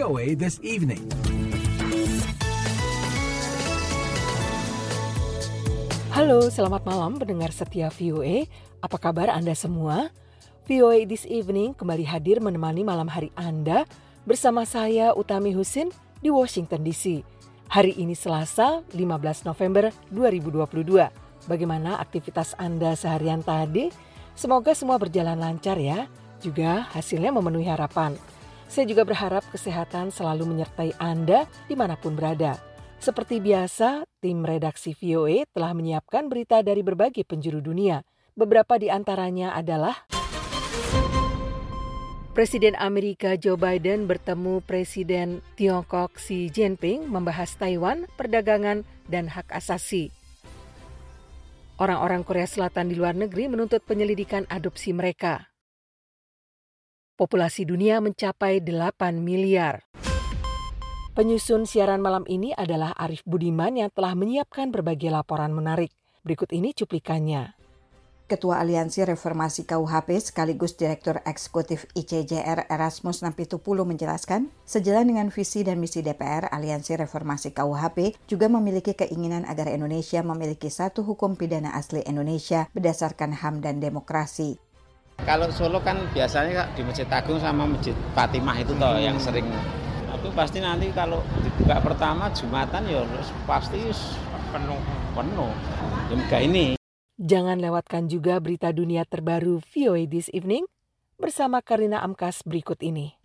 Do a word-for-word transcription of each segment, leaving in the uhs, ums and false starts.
O A This Evening. Halo, selamat malam pendengar setia V O A. Apa kabar Anda semua? V O A This Evening kembali hadir menemani malam hari Anda bersama saya Utami Husin di Washington D C. Hari ini Selasa, lima belas November dua ribu dua puluh dua. Bagaimana aktivitas Anda seharian tadi? Semoga semua berjalan lancar ya. Juga hasilnya memenuhi harapan. Saya juga berharap kesehatan selalu menyertai Anda dimanapun berada. Seperti biasa, tim redaksi V O A telah menyiapkan berita dari berbagai penjuru dunia. Beberapa di antaranya adalah Presiden Amerika Joe Biden bertemu Presiden Tiongkok Xi Jinping membahas Taiwan, perdagangan, dan hak asasi. Orang-orang Korea Selatan di luar negeri menuntut penyelidikan adopsi mereka. Populasi dunia mencapai delapan miliar. Penyusun siaran malam ini adalah Arif Budiman yang telah menyiapkan berbagai laporan menarik. Berikut ini cuplikannya. Ketua Aliansi Reformasi K U H P sekaligus Direktur Eksekutif I C J R Erasmus Nampitupulu menjelaskan, sejalan dengan visi dan misi D P R, Aliansi Reformasi K U H P juga memiliki keinginan agar Indonesia memiliki satu hukum pidana asli Indonesia berdasarkan H A M dan demokrasi. Kalau Solo kan biasanya di Masjid Agung sama Masjid Fatimah itu toh yang sering. Tapi pasti nanti kalau dibuka pertama Jumatan ya pasti penuh. Penuh. Ya ini. Jangan lewatkan juga berita dunia terbaru V O A This Evening bersama Karina Amkas berikut ini.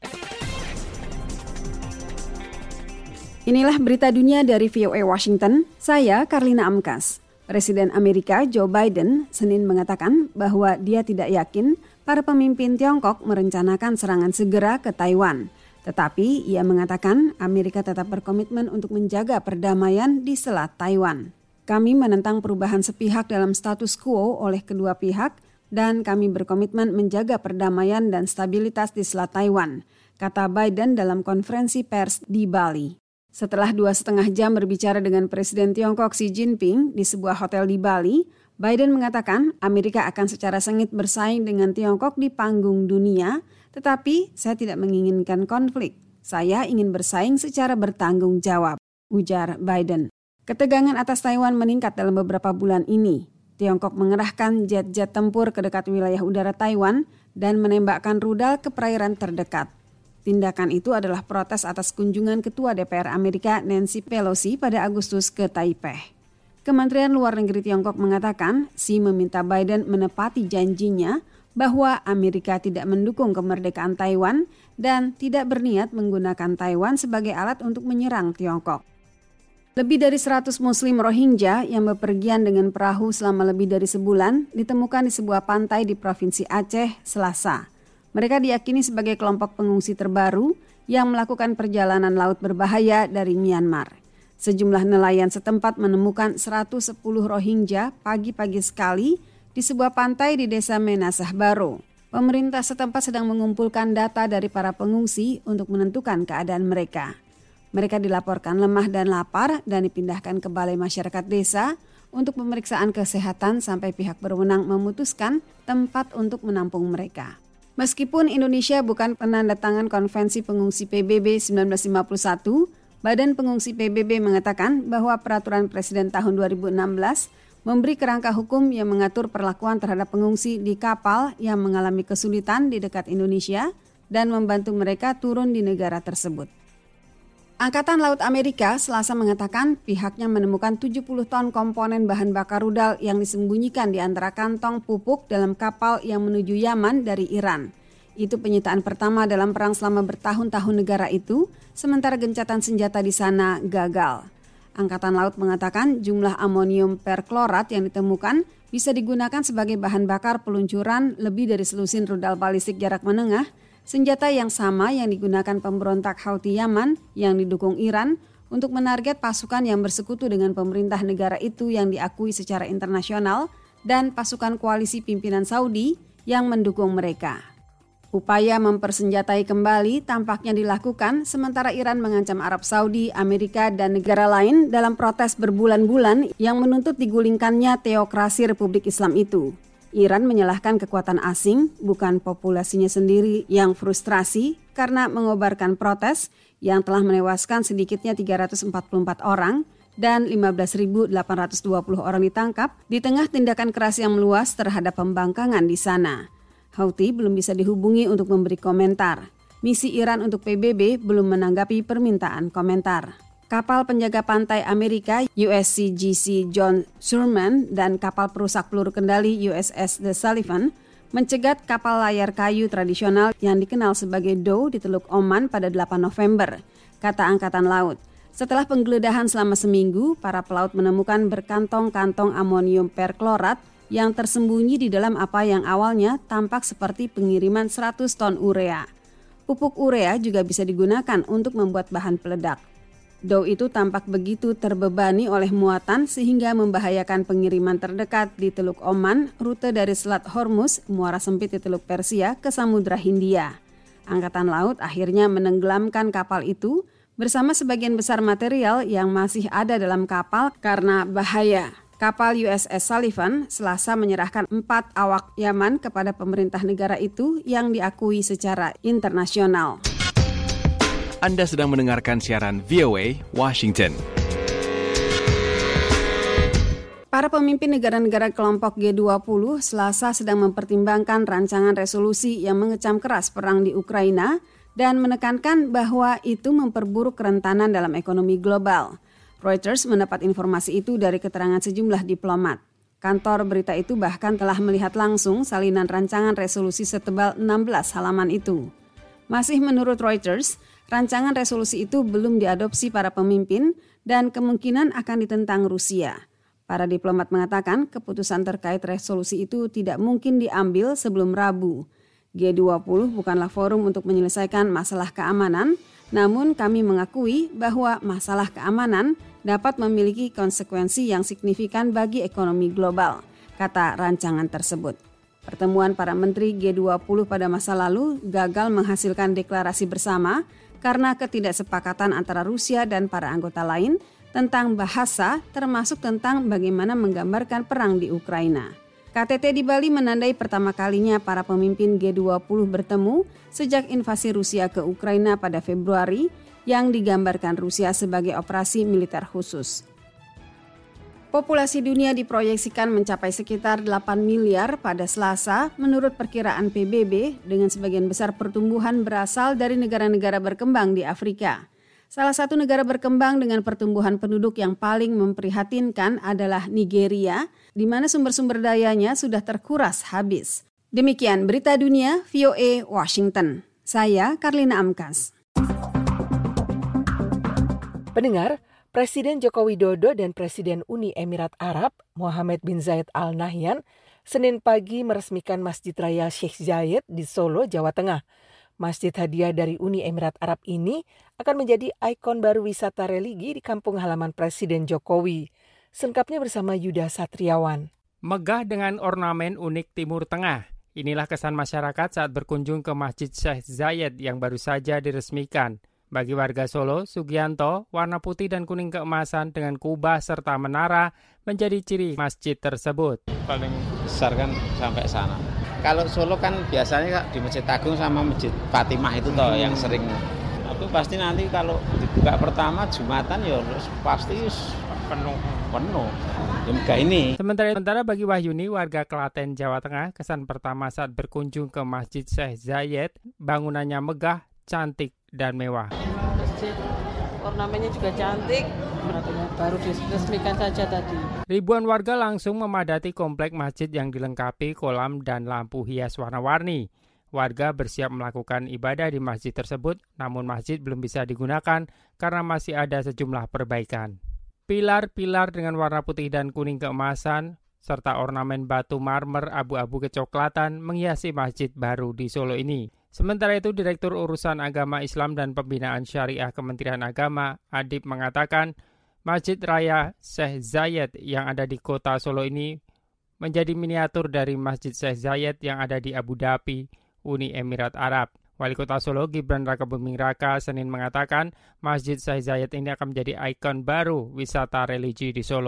Inilah berita dunia dari V O A Washington, saya Karina Amkas. Presiden Amerika Joe Biden Senin mengatakan bahwa dia tidak yakin para pemimpin Tiongkok merencanakan serangan segera ke Taiwan. Tetapi ia mengatakan Amerika tetap berkomitmen untuk menjaga perdamaian di Selat Taiwan. Kami menentang perubahan sepihak dalam status quo oleh kedua pihak dan kami berkomitmen menjaga perdamaian dan stabilitas di Selat Taiwan, kata Biden dalam konferensi pers di Bali. Setelah dua setengah jam berbicara dengan Presiden Tiongkok Xi Jinping di sebuah hotel di Bali, Biden mengatakan Amerika akan secara sengit bersaing dengan Tiongkok di panggung dunia, tetapi saya tidak menginginkan konflik. Saya ingin bersaing secara bertanggung jawab, ujar Biden. Ketegangan atas Taiwan meningkat dalam beberapa bulan ini. Tiongkok mengerahkan jet-jet tempur ke dekat wilayah udara Taiwan dan menembakkan rudal ke perairan terdekat. Tindakan itu adalah protes atas kunjungan Ketua D P R Amerika Nancy Pelosi pada Agustus ke Taipei. Kementerian Luar Negeri Tiongkok mengatakan Xi meminta Biden menepati janjinya bahwa Amerika tidak mendukung kemerdekaan Taiwan dan tidak berniat menggunakan Taiwan sebagai alat untuk menyerang Tiongkok. Lebih dari seratus Muslim Rohingya yang bepergian dengan perahu selama lebih dari sebulan ditemukan di sebuah pantai di Provinsi Aceh, Selasa. Mereka diyakini sebagai kelompok pengungsi terbaru yang melakukan perjalanan laut berbahaya dari Myanmar. Sejumlah nelayan setempat menemukan seratus sepuluh Rohingya pagi-pagi sekali di sebuah pantai di desa Menasah Baro. Pemerintah setempat sedang mengumpulkan data dari para pengungsi untuk menentukan keadaan mereka. Mereka dilaporkan lemah dan lapar dan dipindahkan ke Balai Masyarakat Desa untuk pemeriksaan kesehatan sampai pihak berwenang memutuskan tempat untuk menampung mereka. Meskipun Indonesia bukan penandatangan Konvensi Pengungsi P B B seribu sembilan ratus lima puluh satu, Badan Pengungsi P B B mengatakan bahwa peraturan Presiden tahun dua ribu enam belas memberi kerangka hukum yang mengatur perlakuan terhadap pengungsi di kapal yang mengalami kesulitan di dekat Indonesia dan membantu mereka turun di negara tersebut. Angkatan Laut Amerika Selasa mengatakan pihaknya menemukan tujuh puluh ton komponen bahan bakar rudal yang disembunyikan di antara kantong pupuk dalam kapal yang menuju Yaman dari Iran. Itu penyitaan pertama dalam perang selama bertahun-tahun negara itu, sementara gencatan senjata di sana gagal. Angkatan Laut mengatakan jumlah amonium perklorat yang ditemukan bisa digunakan sebagai bahan bakar peluncuran lebih dari selusin rudal balistik jarak menengah, senjata yang sama yang digunakan pemberontak Houthi Yaman yang didukung Iran untuk menarget pasukan yang bersekutu dengan pemerintah negara itu yang diakui secara internasional dan pasukan koalisi pimpinan Saudi yang mendukung mereka. Upaya mempersenjatai kembali tampaknya dilakukan sementara Iran mengancam Arab Saudi, Amerika, dan negara lain dalam protes berbulan-bulan yang menuntut digulingkannya teokrasi Republik Islam itu. Iran menyalahkan kekuatan asing, bukan populasinya sendiri yang frustrasi karena mengobarkan protes yang telah menewaskan sedikitnya tiga ratus empat puluh empat orang dan lima belas ribu delapan ratus dua puluh orang ditangkap di tengah tindakan keras yang meluas terhadap pembangkangan di sana. Houthi belum bisa dihubungi untuk memberi komentar. Misi Iran untuk P B B belum menanggapi permintaan komentar. Kapal penjaga pantai Amerika U S C G C John Sherman dan kapal perusak peluru kendali U S S The Sullivan mencegat kapal layar kayu tradisional yang dikenal sebagai Dow di Teluk Oman pada delapan November, kata Angkatan Laut. Setelah penggeledahan selama seminggu, para pelaut menemukan berkantong-kantong amonium perklorat yang tersembunyi di dalam apa yang awalnya tampak seperti pengiriman seratus ton urea. Pupuk urea juga bisa digunakan untuk membuat bahan peledak. Dow itu tampak begitu terbebani oleh muatan sehingga membahayakan pengiriman terdekat di Teluk Oman, rute dari Selat Hormuz, muara sempit di Teluk Persia ke Samudra Hindia. Angkatan Laut akhirnya menenggelamkan kapal itu bersama sebagian besar material yang masih ada dalam kapal karena bahaya. Kapal U S S Sullivan Selasa menyerahkan empat awak Yaman kepada pemerintah negara itu yang diakui secara internasional. Anda sedang mendengarkan siaran V O A Washington. Para pemimpin negara-negara kelompok G dua puluh Selasa sedang mempertimbangkan rancangan resolusi yang mengecam keras perang di Ukraina dan menekankan bahwa itu memperburuk kerentanan dalam ekonomi global. Reuters mendapat informasi itu dari keterangan sejumlah diplomat. Kantor berita itu bahkan telah melihat langsung salinan rancangan resolusi setebal enam belas halaman itu. Masih menurut Reuters, rancangan resolusi itu belum diadopsi para pemimpin dan kemungkinan akan ditentang Rusia. Para diplomat mengatakan keputusan terkait resolusi itu tidak mungkin diambil sebelum Rabu. G dua puluh bukanlah forum untuk menyelesaikan masalah keamanan, namun kami mengakui bahwa masalah keamanan dapat memiliki konsekuensi yang signifikan bagi ekonomi global, kata rancangan tersebut. Pertemuan para menteri G dua puluh pada masa lalu gagal menghasilkan deklarasi bersama karena ketidaksepakatan antara Rusia dan para anggota lain tentang bahasa, termasuk tentang bagaimana menggambarkan perang di Ukraina. K T T di Bali menandai pertama kalinya para pemimpin G dua puluh bertemu sejak invasi Rusia ke Ukraina pada Februari yang digambarkan Rusia sebagai operasi militer khusus. Populasi dunia diproyeksikan mencapai sekitar delapan miliar pada Selasa menurut perkiraan P B B dengan sebagian besar pertumbuhan berasal dari negara-negara berkembang di Afrika. Salah satu negara berkembang dengan pertumbuhan penduduk yang paling memprihatinkan adalah Nigeria, di mana sumber-sumber dayanya sudah terkuras habis. Demikian berita dunia V O A Washington. Saya Karlina Amkas. Pendengar, Presiden Joko Widodo dan Presiden Uni Emirat Arab Mohammed bin Zayed Al Nahyan Senin pagi meresmikan Masjid Raya Sheikh Zayed di Solo, Jawa Tengah. Masjid hadiah dari Uni Emirat Arab ini akan menjadi ikon baru wisata religi di kampung halaman Presiden Jokowi. Selengkapnya bersama Yuda Satriawan. Megah dengan ornamen unik Timur Tengah. Inilah kesan masyarakat saat berkunjung ke Masjid Sheikh Zayed yang baru saja diresmikan. Bagi warga Solo, Sugianto, warna putih dan kuning keemasan dengan kubah serta menara menjadi ciri masjid tersebut. Paling besar kan sampai sana. Kalau Solo kan biasanya di Masjid Agung sama Masjid Fatimah itu toh hmm. yang sering. Tapi pasti nanti kalau dibuka pertama Jumatan ya pasti penuh. Penuh. Ya ini. Sementara, sementara bagi Wahyuni, warga Klaten, Jawa Tengah, kesan pertama saat berkunjung ke Masjid Sheikh Zayed, bangunannya megah, cantik, dan mewah. Masjid ornamennya juga cantik, baru diresmikan saja tadi. Ribuan warga langsung memadati komplek masjid yang dilengkapi kolam dan lampu hias warna-warni. Warga bersiap melakukan ibadah di masjid tersebut, namun masjid belum bisa digunakan karena masih ada sejumlah perbaikan. Pilar-pilar dengan warna putih dan kuning keemasan, serta ornamen batu marmer abu-abu kecoklatan menghiasi masjid baru di Solo ini. Sementara itu, Direktur Urusan Agama Islam dan Pembinaan Syariah Kementerian Agama, Adib, mengatakan Masjid Raya Sheikh Zayed yang ada di kota Solo ini menjadi miniatur dari Masjid Sheikh Zayed yang ada di Abu Dhabi, Uni Emirat Arab. Wali Kota Solo, Gibran Rakabuming Raka, Senin mengatakan Masjid Sheikh Zayed ini akan menjadi ikon baru wisata religi di Solo.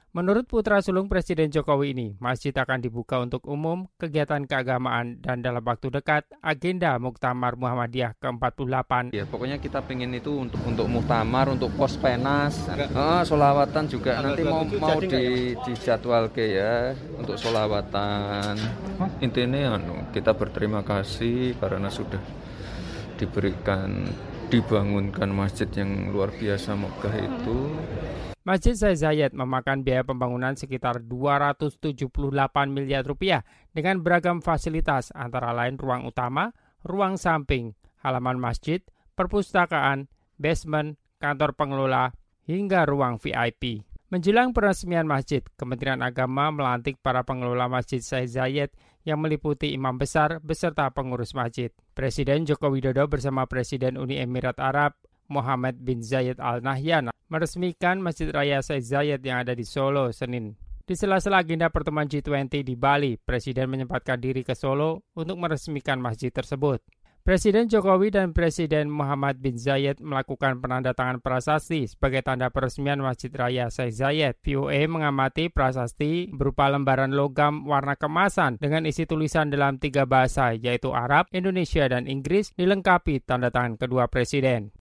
Menurut putra sulung Presiden Jokowi ini, masjid akan dibuka untuk umum, kegiatan keagamaan, dan dalam waktu dekat, agenda Muktamar Muhammadiyah ke empat puluh delapan. Ya, pokoknya kita pengen itu untuk untuk muktamar, untuk pos penas, ah, solawatan juga nanti mau mau di dijadwal ke ya untuk solawatan. Intinya anu, kita berterima kasih karena sudah diberikan dibangunkan masjid yang luar biasa megah itu. Masjid Syekh Zayed memakan biaya pembangunan sekitar dua ratus tujuh puluh delapan miliar rupiah dengan beragam fasilitas antara lain ruang utama, ruang samping, halaman masjid, perpustakaan, basement, kantor pengelola, hingga ruang V I P. Menjelang peresmian masjid, Kementerian Agama melantik para pengelola Masjid Syekh Zayed yang meliputi imam besar beserta pengurus masjid. Presiden Joko Widodo bersama Presiden Uni Emirat Arab Mohammed bin Zayed Al Nahyan meresmikan Masjid Raya Syekh Zayed yang ada di Solo, Senin. Di sela-sela agenda pertemuan G dua puluh di Bali, Presiden menyempatkan diri ke Solo untuk meresmikan masjid tersebut. Presiden Jokowi dan Presiden Mohammed bin Zayed melakukan penandatangan prasasti sebagai tanda peresmian Masjid Raya Syekh Zayed. V O A mengamati prasasti berupa lembaran logam warna kemasan dengan isi tulisan dalam tiga bahasa, yaitu Arab, Indonesia, dan Inggris, dilengkapi tanda tangan kedua presiden.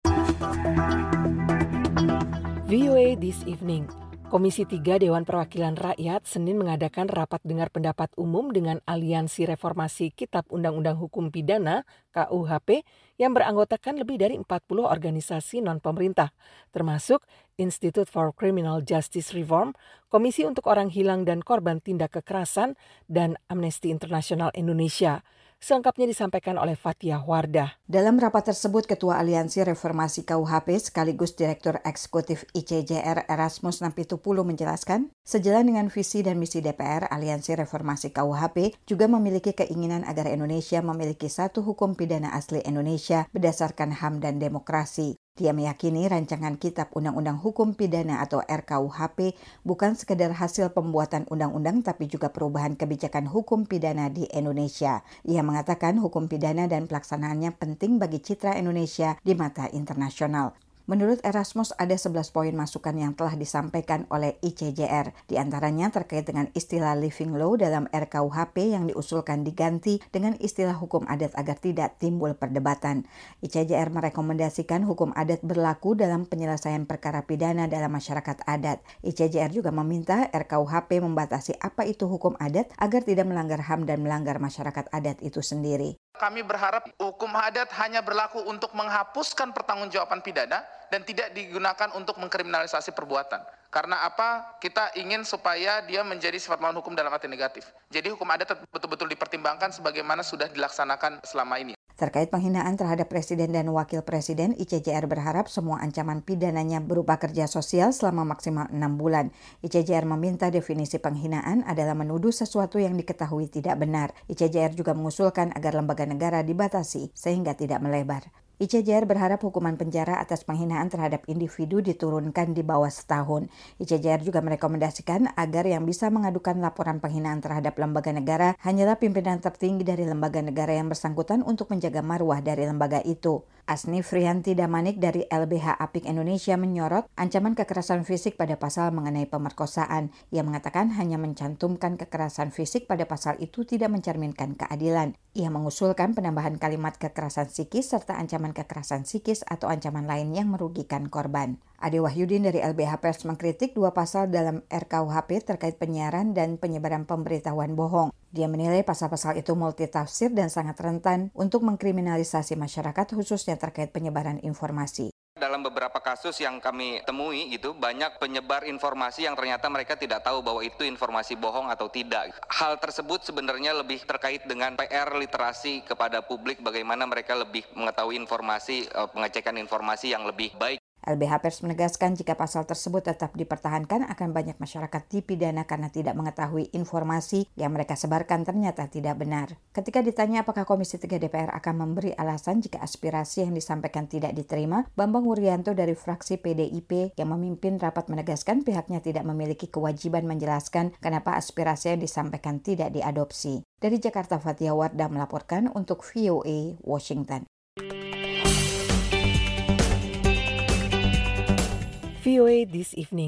V O A This Evening. Komisi tiga Dewan Perwakilan Rakyat Senin mengadakan rapat dengar pendapat umum dengan Aliansi Reformasi Kitab Undang-Undang Hukum Pidana K U H P yang beranggotakan lebih dari empat puluh organisasi non-pemerintah, termasuk Institute for Criminal Justice Reform, Komisi untuk Orang Hilang dan Korban Tindak Kekerasan, dan Amnesty International Indonesia. Selengkapnya disampaikan oleh Fathia Wardah. Dalam rapat tersebut, Ketua Aliansi Reformasi K U H P sekaligus Direktur Eksekutif I C J R Erasmus Nampitupulu menjelaskan, sejalan dengan visi dan misi D P R, Aliansi Reformasi K U H P juga memiliki keinginan agar Indonesia memiliki satu hukum pidana asli Indonesia berdasarkan H A M dan demokrasi. Dia meyakini rancangan Kitab Undang-Undang Hukum Pidana atau R K U H P bukan sekedar hasil pembuatan undang-undang tapi juga perubahan kebijakan hukum pidana di Indonesia. Ia mengatakan hukum pidana dan pelaksanaannya penting bagi citra Indonesia di mata internasional. Menurut Erasmus, ada sebelas poin masukan yang telah disampaikan oleh I C J R. Di antaranya terkait dengan istilah living law dalam R K U H P yang diusulkan diganti dengan istilah hukum adat agar tidak timbul perdebatan. I C J R merekomendasikan hukum adat berlaku dalam penyelesaian perkara pidana dalam masyarakat adat. I C J R juga meminta R K U H P membatasi apa itu hukum adat agar tidak melanggar H A M dan melanggar masyarakat adat itu sendiri. Kami berharap hukum adat hanya berlaku untuk menghapuskan pertanggungjawaban pidana dan tidak digunakan untuk mengkriminalisasi perbuatan. Karena apa? Kita ingin supaya dia menjadi sifat melawan hukum dalam arti negatif. Jadi hukum adat betul-betul dipertimbangkan sebagaimana sudah dilaksanakan selama ini. Terkait penghinaan terhadap Presiden dan Wakil Presiden, I C J R berharap semua ancaman pidananya berupa kerja sosial selama maksimal enam bulan. I C J R meminta definisi penghinaan adalah menuduh sesuatu yang diketahui tidak benar. I C J R juga mengusulkan agar lembaga negara dibatasi sehingga tidak melebar. I C J R berharap hukuman penjara atas penghinaan terhadap individu diturunkan di bawah setahun. I C J R juga merekomendasikan agar yang bisa mengadukan laporan penghinaan terhadap lembaga negara hanyalah pimpinan tertinggi dari lembaga negara yang bersangkutan untuk menjaga marwah dari lembaga itu. Asni Frianti Damanik dari L B H Apik Indonesia menyorot ancaman kekerasan fisik pada pasal mengenai pemerkosaan. Ia mengatakan hanya mencantumkan kekerasan fisik pada pasal itu tidak mencerminkan keadilan. Ia mengusulkan penambahan kalimat kekerasan psikis serta ancaman kekerasan psikis atau ancaman lain yang merugikan korban. Ade Wahyudin dari L B H Pers mengkritik dua pasal dalam R K U H P terkait penyiaran dan penyebaran pemberitahuan bohong. Dia menilai pasal-pasal itu multitafsir dan sangat rentan untuk mengkriminalisasi masyarakat khususnya terkait penyebaran informasi. Dalam beberapa kasus yang kami temui gitu, banyak penyebar informasi yang ternyata mereka tidak tahu bahwa itu informasi bohong atau tidak. Hal tersebut sebenarnya lebih terkait dengan P R literasi kepada publik, bagaimana mereka lebih mengetahui informasi, pengecekan informasi yang lebih baik. L B H Pers menegaskan jika pasal tersebut tetap dipertahankan akan banyak masyarakat dipidana karena tidak mengetahui informasi yang mereka sebarkan ternyata tidak benar. Ketika ditanya apakah Komisi tiga D P R akan memberi alasan jika aspirasi yang disampaikan tidak diterima, Bambang Wuryanto dari fraksi P D I P yang memimpin rapat menegaskan pihaknya tidak memiliki kewajiban menjelaskan kenapa aspirasi yang disampaikan tidak diadopsi. Dari Jakarta, Fathia Wardah melaporkan untuk V O A Washington. V O A This Evening.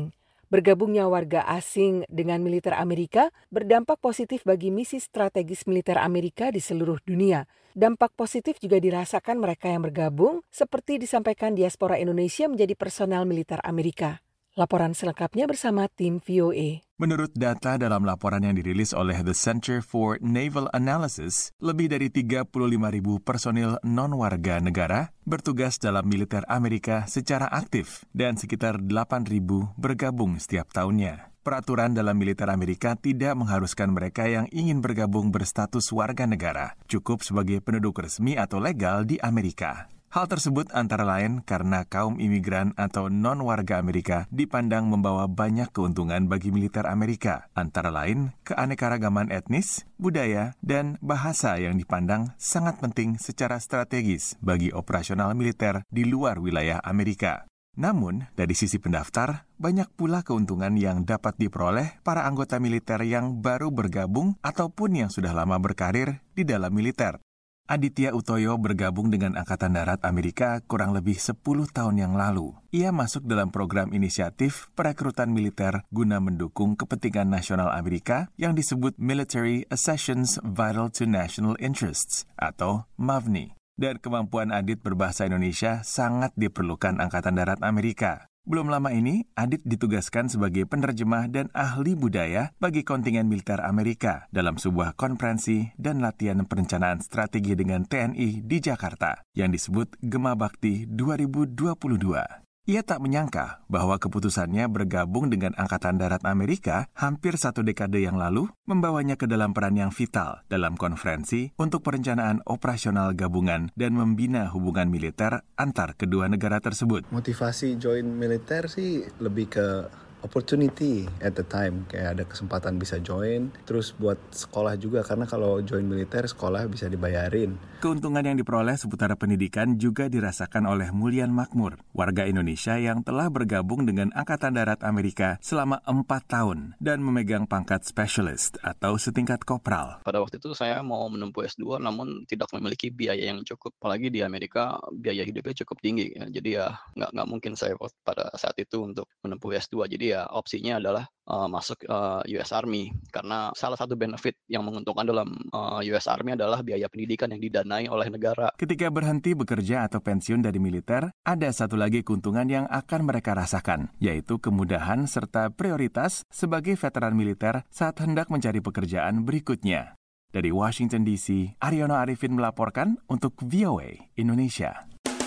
Bergabungnya warga asing dengan militer Amerika berdampak positif bagi misi strategis militer Amerika di seluruh dunia. Dampak positif juga dirasakan mereka yang bergabung, seperti disampaikan diaspora Indonesia menjadi personel militer Amerika. Laporan selengkapnya bersama tim V O A. Menurut data dalam laporan yang dirilis oleh The Center for Naval Analysis, lebih dari tiga puluh lima ribu personil non-warga negara bertugas dalam militer Amerika secara aktif dan sekitar delapan ribu bergabung setiap tahunnya. Peraturan dalam militer Amerika tidak mengharuskan mereka yang ingin bergabung berstatus warga negara, cukup sebagai penduduk resmi atau legal di Amerika. Hal tersebut antara lain karena kaum imigran atau non-warga Amerika dipandang membawa banyak keuntungan bagi militer Amerika, antara lain keanekaragaman etnis, budaya, dan bahasa yang dipandang sangat penting secara strategis bagi operasional militer di luar wilayah Amerika. Namun, dari sisi pendaftar, banyak pula keuntungan yang dapat diperoleh para anggota militer yang baru bergabung ataupun yang sudah lama berkarir di dalam militer. Aditya Utoyo bergabung dengan Angkatan Darat Amerika kurang lebih sepuluh tahun yang lalu. Ia masuk dalam program inisiatif perekrutan militer guna mendukung kepentingan nasional Amerika yang disebut Military Accessions Vital to National Interests atau M A V N I. Dan kemampuan Adit berbahasa Indonesia sangat diperlukan Angkatan Darat Amerika. Belum lama ini, Adit ditugaskan sebagai penerjemah dan ahli budaya bagi kontingen militer Amerika dalam sebuah konferensi dan latihan perencanaan strategi dengan T N I di Jakarta yang disebut Gema Bakti dua ribu dua puluh dua. Ia tak menyangka bahwa keputusannya bergabung dengan Angkatan Darat Amerika hampir satu dekade yang lalu membawanya ke dalam peran yang vital dalam konferensi untuk perencanaan operasional gabungan dan membina hubungan militer antar kedua negara tersebut. Motivasi join militer sih lebih ke opportunity at the time, kayak ada kesempatan bisa join, terus buat sekolah juga, karena kalau join militer sekolah bisa dibayarin. Keuntungan yang diperoleh seputar pendidikan juga dirasakan oleh Mulyan Makmur, warga Indonesia yang telah bergabung dengan Angkatan Darat Amerika selama empat tahun dan memegang pangkat specialist atau setingkat kopral. Pada waktu itu saya mau menempuh S dua namun tidak memiliki biaya yang cukup, apalagi di Amerika biaya hidupnya cukup tinggi, ya. Jadi ya nggak nggak mungkin saya pada saat itu untuk menempuh S dua. Jadi ya opsinya adalah uh, masuk uh, U S Army, karena salah satu benefit yang menguntungkan dalam uh, U S Army adalah biaya pendidikan yang didanai oleh negara. Ketika berhenti bekerja atau pensiun dari militer, ada satu lagi keuntungan yang akan mereka rasakan, yaitu kemudahan serta prioritas sebagai veteran militer saat hendak mencari pekerjaan berikutnya. Dari Washington D C, Aryono Arifin melaporkan untuk V O A Indonesia.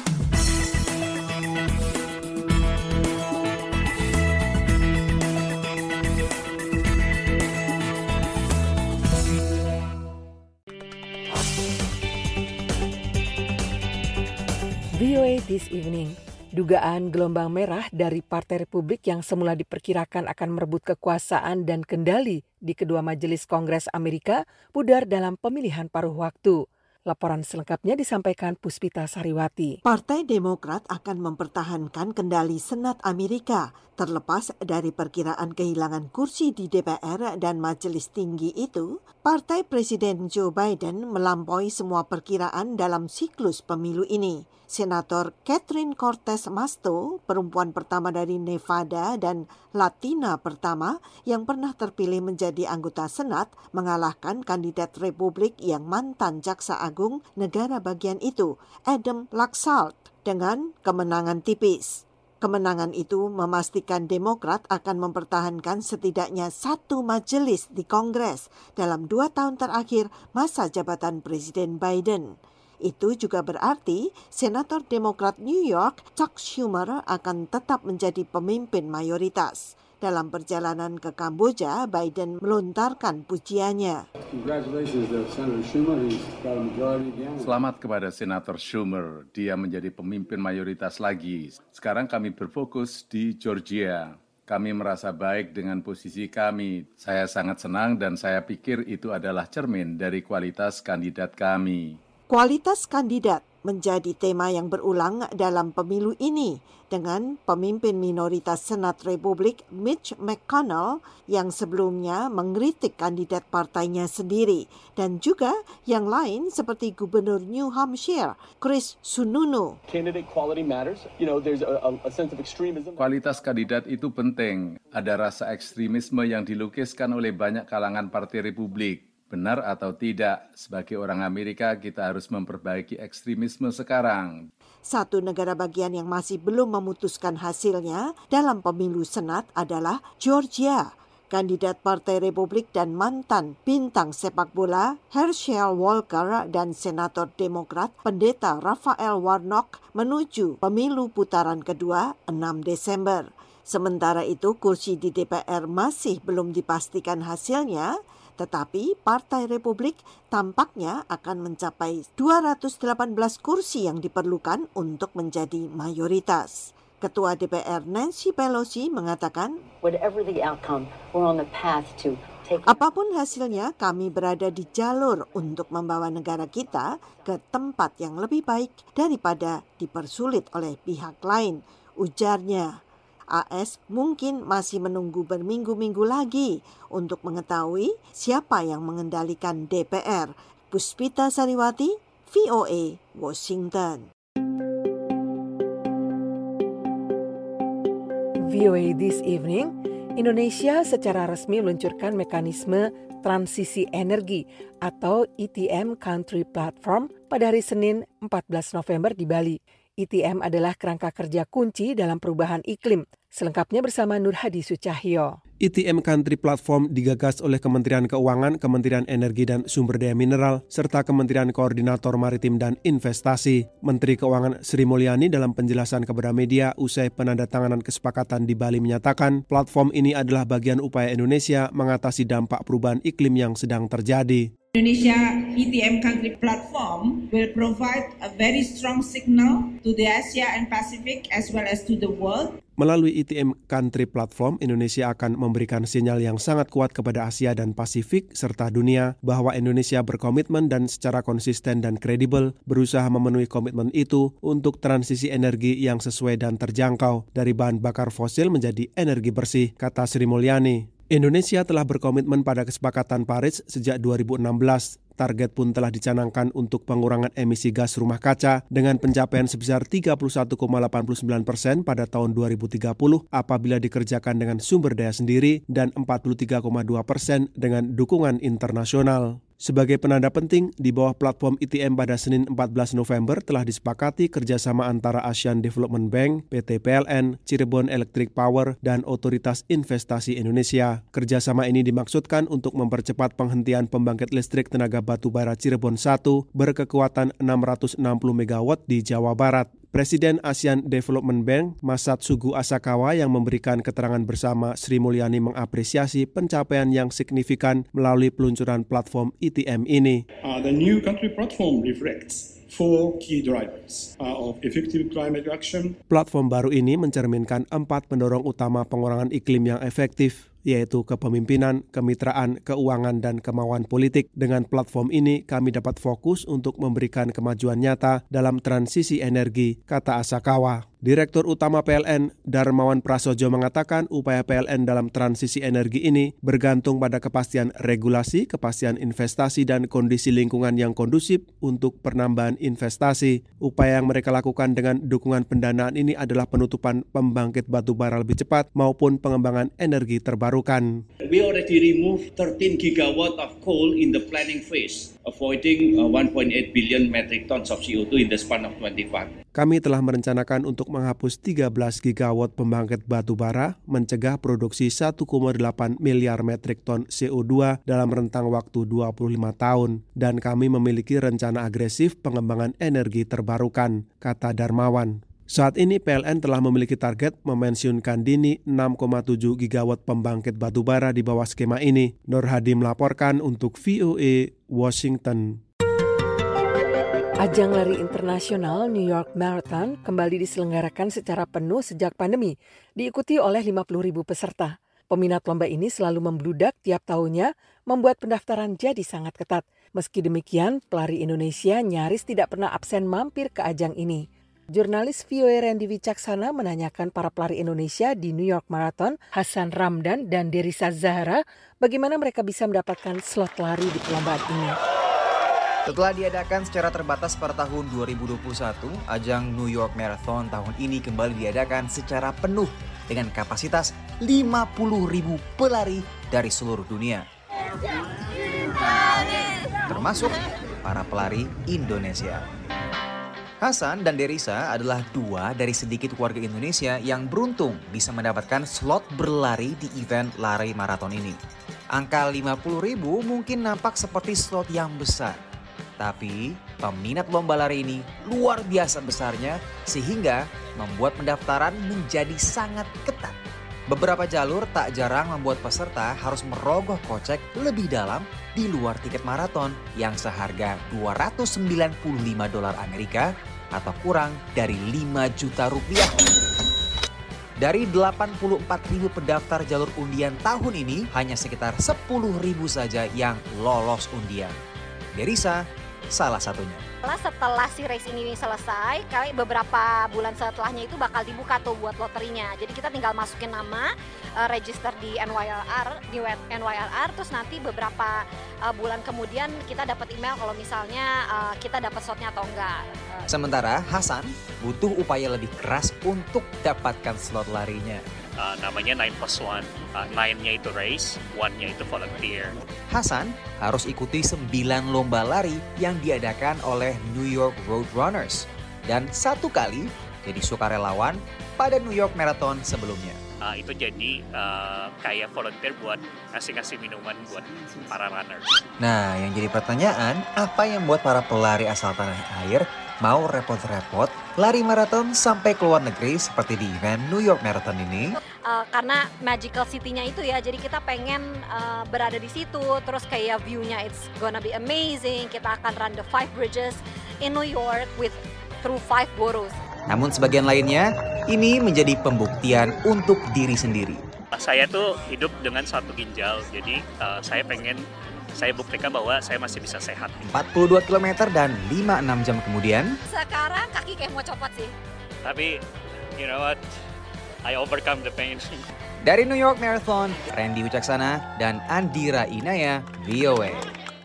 V O A This Evening. Dugaan gelombang merah dari Partai Republik yang semula diperkirakan akan merebut kekuasaan dan kendali di kedua majelis Kongres Amerika pudar dalam pemilihan paruh waktu. Laporan selengkapnya disampaikan Puspita Sariwati. Partai Demokrat akan mempertahankan kendali Senat Amerika, terlepas dari perkiraan kehilangan kursi di D P R dan Majelis Tinggi itu. Partai Presiden Joe Biden melampaui semua perkiraan dalam siklus pemilu ini. Senator Catherine Cortez Masto, perempuan pertama dari Nevada dan Latina pertama yang pernah terpilih menjadi anggota Senat, mengalahkan kandidat Republik yang mantan Jaksa Agung negara bagian itu, Adam Laxalt, dengan kemenangan tipis. Kemenangan itu memastikan Demokrat akan mempertahankan setidaknya satu majelis di Kongres dalam dua tahun terakhir masa jabatan Presiden Biden. Itu juga berarti Senator Demokrat New York Chuck Schumer akan tetap menjadi pemimpin mayoritas. Dalam perjalanan ke Kamboja, Biden melontarkan pujiannya. Selamat kepada Senator Schumer, dia menjadi pemimpin mayoritas lagi. Sekarang kami berfokus di Georgia. Kami merasa baik dengan posisi kami. Saya sangat senang dan saya pikir itu adalah cermin dari kualitas kandidat kami. Kualitas kandidat menjadi tema yang berulang dalam pemilu ini dengan pemimpin minoritas Senat Republik Mitch McConnell yang sebelumnya mengkritik kandidat partainya sendiri dan juga yang lain seperti Gubernur New Hampshire Chris Sununu. Kualitas kandidat itu penting. Ada rasa ekstremisme yang dilukiskan oleh banyak kalangan Partai Republik. Benar atau tidak, sebagai orang Amerika kita harus memperbaiki ekstremisme sekarang. Satu negara bagian yang masih belum memutuskan hasilnya dalam pemilu Senat adalah Georgia. Kandidat Partai Republik dan mantan bintang sepak bola Herschel Walker dan Senator Demokrat Pendeta Raphael Warnock menuju pemilu putaran kedua enam Desember. Sementara itu kursi di D P R masih belum dipastikan hasilnya, tetapi Partai Republik tampaknya akan mencapai dua ratus delapan belas kursi yang diperlukan untuk menjadi mayoritas. Ketua D P R Nancy Pelosi mengatakan, apapun hasilnya, kami berada di jalur untuk membawa negara kita ke tempat yang lebih baik daripada dipersulit oleh pihak lain, ujarnya. A S mungkin masih menunggu berminggu-minggu lagi untuk mengetahui siapa yang mengendalikan D P R. Puspita Sariwati, V O A, Washington. V O A This Evening, Indonesia secara resmi meluncurkan mekanisme transisi energi atau E T M Country Platform pada hari Senin empat belas November di Bali. E T M adalah kerangka kerja kunci dalam perubahan iklim. Selengkapnya bersama Nur Hadi Sucahyo. E T M Country Platform digagas oleh Kementerian Keuangan, Kementerian Energi dan Sumber Daya Mineral, serta Kementerian Koordinator Maritim dan Investasi. Menteri Keuangan Sri Mulyani dalam penjelasan kepada media usai penandatanganan kesepakatan di Bali menyatakan platform ini adalah bagian upaya Indonesia mengatasi dampak perubahan iklim yang sedang terjadi. Indonesia E T M Country Platform will provide a very strong signal to the Asia and Pacific as well as to the world. Melalui E T M Country Platform, Indonesia akan memberikan sinyal yang sangat kuat kepada Asia dan Pasifik serta dunia bahwa Indonesia berkomitmen dan secara konsisten dan kredibel berusaha memenuhi komitmen itu untuk transisi energi yang sesuai dan terjangkau dari bahan bakar fosil menjadi energi bersih, kata Sri Mulyani. Indonesia telah berkomitmen pada kesepakatan Paris sejak dua ribu enam belas. Target pun telah dicanangkan untuk pengurangan emisi gas rumah kaca dengan pencapaian sebesar tiga puluh satu koma delapan sembilan persen pada tahun dua ribu tiga puluh apabila dikerjakan dengan sumber daya sendiri dan empat puluh tiga koma dua persen dengan dukungan internasional. Sebagai penanda penting, di bawah platform E T M pada Senin empat belas November telah disepakati kerjasama antara Asian Development Bank, P T P L N, Cirebon Electric Power, dan Otoritas Investasi Indonesia. Kerjasama ini dimaksudkan untuk mempercepat penghentian pembangkit listrik tenaga batubara Cirebon satu berkekuatan enam ratus enam puluh megawatt di Jawa Barat. Presiden Asian Development Bank, Masatsugu Asakawa yang memberikan keterangan bersama Sri Mulyani mengapresiasi pencapaian yang signifikan melalui peluncuran platform E T M ini. Uh, the new country platform reflects four key drivers uh, of effective climate action. Platform baru ini mencerminkan empat pendorong utama pengurangan iklim yang efektif, yaitu kepemimpinan, kemitraan, keuangan, dan kemauan politik. Dengan platform ini, kami dapat fokus untuk memberikan kemajuan nyata dalam transisi energi, kata Asakawa. Direktur Utama P L N, Darmawan Prasojo mengatakan upaya P L N dalam transisi energi ini bergantung pada kepastian regulasi, kepastian investasi, dan kondisi lingkungan yang kondusif untuk penambahan investasi. Upaya yang mereka lakukan dengan dukungan pendanaan ini adalah penutupan pembangkit batu bara lebih cepat maupun pengembangan energi terbarukan. We already removed thirteen gigawatt of coal in the planning phase, avoiding one point eight billion metric tons of C O two in the span of twenty-five. Kami telah merencanakan untuk menghapus tiga belas gigawatt pembangkit batu bara, mencegah produksi satu koma delapan miliar metrik ton C O dua dalam rentang waktu dua puluh lima tahun. Dan kami memiliki rencana agresif pengembangan energi terbarukan, kata Darmawan. Saat ini P L N telah memiliki target memensiunkan dini enam koma tujuh gigawatt pembangkit batu bara di bawah skema ini. Nur Hadi melaporkan untuk V O A, Washington. Ajang lari internasional New York Marathon kembali diselenggarakan secara penuh sejak pandemi, diikuti oleh lima puluh ribu peserta. Peminat lomba ini selalu membludak tiap tahunnya, membuat pendaftaran jadi sangat ketat. Meski demikian, pelari Indonesia nyaris tidak pernah absen mampir ke ajang ini. Jurnalis V O A Randy Wicaksana menanyakan para pelari Indonesia di New York Marathon, Hasan Ramdan dan Derisa Zahra, bagaimana mereka bisa mendapatkan slot lari di perlombaan ini. Setelah diadakan secara terbatas pada tahun dua ribu dua puluh satu, ajang New York Marathon tahun ini kembali diadakan secara penuh dengan kapasitas lima puluh ribu pelari dari seluruh dunia, termasuk para pelari Indonesia. Hasan dan Derisa adalah dua dari sedikit warga Indonesia yang beruntung bisa mendapatkan slot berlari di event lari maraton ini. Angka lima puluh ribu mungkin nampak seperti slot yang besar, tapi peminat lomba lari ini luar biasa besarnya sehingga membuat pendaftaran menjadi sangat ketat. Beberapa jalur tak jarang membuat peserta harus merogoh kocek lebih dalam di luar tiket maraton yang seharga dua ratus sembilan puluh lima dolar Amerika atau kurang dari lima juta rupiah. Dari delapan puluh empat ribu pendaftar jalur undian tahun ini, hanya sekitar sepuluh ribu saja yang lolos undian. Derisa salah satunya. Setelah si race ini selesai, kali beberapa bulan setelahnya itu bakal dibuka tuh buat loterinya. Jadi kita tinggal masukin nama, uh, register di N Y L R, di N Y L R, terus nanti beberapa uh, bulan kemudian kita dapat email kalau misalnya uh, kita dapat slotnya atau enggak. Uh, Sementara Hasan butuh upaya lebih keras untuk dapatkan slot larinya. Uh, namanya nine plus one, uh, nine-nya itu race, one-nya itu volunteer. Hasan harus ikuti sembilan lomba lari yang diadakan oleh New York Road Runners dan satu kali jadi sukarelawan pada New York Marathon sebelumnya. Uh, itu jadi uh, kayak volunteer buat ngasih-ngasih minuman buat para runners. Nah, yang jadi pertanyaan, apa yang membuat para pelari asal tanah air mau repot-repot lari maraton sampai ke luar negeri seperti di event New York Marathon ini? Uh, karena magical city-nya itu ya, jadi kita pengen uh, berada di situ, terus kayak view-nya it's gonna be amazing. Kita akan run the five bridges in New York with through five boroughs. Namun sebagian lainnya, ini menjadi pembuktian untuk diri sendiri. Saya tuh hidup dengan satu ginjal, jadi uh, saya pengen saya buktikan bahwa saya masih bisa sehat. empat puluh dua kilometer dan lima sampai enam jam kemudian. Sekarang kaki kayak mau copot sih. Tapi, you know what, I overcome the pain. Dari New York Marathon, Randy Wicaksana dan Andira Inaya, V O A.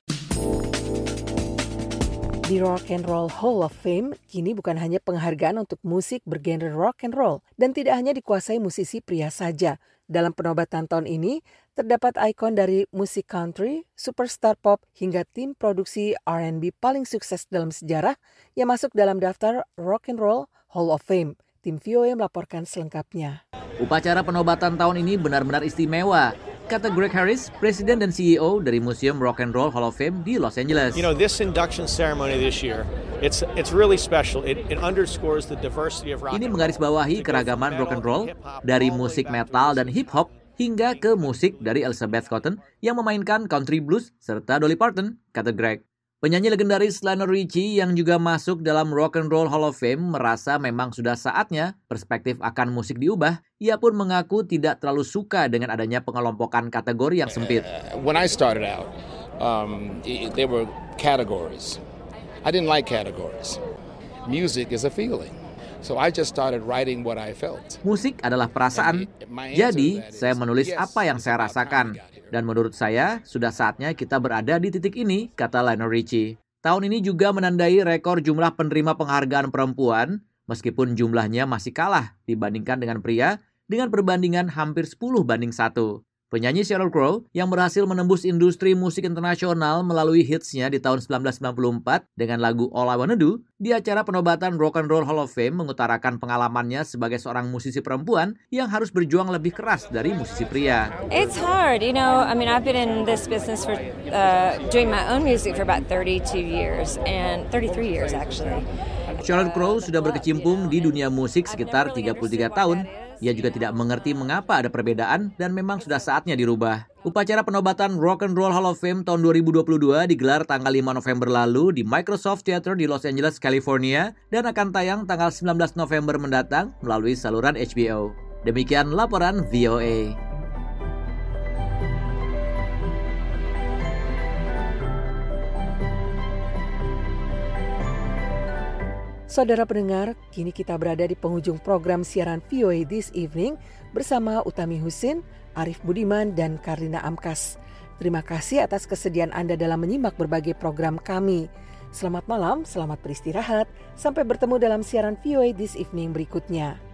Di Rock and Roll Hall of Fame, kini bukan hanya penghargaan untuk musik bergenre rock and roll dan tidak hanya dikuasai musisi pria saja. Dalam penobatan tahun ini, terdapat ikon dari musik country, superstar pop, hingga tim produksi R and B paling sukses dalam sejarah yang masuk dalam daftar Rock and Roll Hall of Fame. Tim V O A melaporkan selengkapnya. Upacara penobatan tahun ini benar-benar istimewa, kata Greg Harris, Presiden dan C E O dari Museum Rock and Roll Hall of Fame di Los Angeles. You know, this induction ceremony this year, it's it's really special. It, it underscores the diversity of rock. Ini menggarisbawahi keragaman rock and roll dari musik metal dan hip hop hingga ke musik dari Elizabeth Cotton yang memainkan country blues serta Dolly Parton, kata Greg. Penyanyi legendaris Lionel Richie yang juga masuk dalam Rock and Roll Hall of Fame merasa memang sudah saatnya perspektif akan musik diubah. Ia pun mengaku tidak terlalu suka dengan adanya pengelompokan kategori yang sempit. Uh, when I started out, um, there were categories. I didn't like categories. Music is a feeling. So I just started writing what I felt. Musik adalah perasaan. Jadi, saya menulis apa yang saya rasakan. Dan menurut saya, sudah saatnya kita berada di titik ini, kata Lionel Richie. Tahun ini juga menandai rekor jumlah penerima penghargaan perempuan, meskipun jumlahnya masih kalah dibandingkan dengan pria, dengan perbandingan hampir sepuluh banding satu. Penyanyi Sheryl Crow yang berhasil menembus industri musik internasional melalui hitsnya di tahun sembilan belas sembilan puluh empat dengan lagu All I Wanna Do, di acara penobatan Rock and Roll Hall of Fame mengutarakan pengalamannya sebagai seorang musisi perempuan yang harus berjuang lebih keras dari musisi pria. It's hard, you know, I mean I've been in this business for uh, doing my own music for about thirty-two years and thirty-three years actually. Sheryl Crow sudah berkecimpung di dunia musik sekitar tiga puluh tiga tahun. Ia juga tidak mengerti mengapa ada perbedaan dan memang sudah saatnya dirubah. Upacara penobatan Rock and Roll Hall of Fame tahun dua ribu dua puluh dua digelar tanggal lima November lalu di Microsoft Theater di Los Angeles, California dan akan tayang tanggal sembilan belas November mendatang melalui saluran H B O. Demikian laporan V O A. Saudara pendengar, kini kita berada di penghujung program siaran V O A This Evening bersama Utami Husin, Arif Budiman, dan Karina Amkas. Terima kasih atas kesediaan Anda dalam menyimak berbagai program kami. Selamat malam, selamat beristirahat. Sampai bertemu dalam siaran V O A This Evening berikutnya.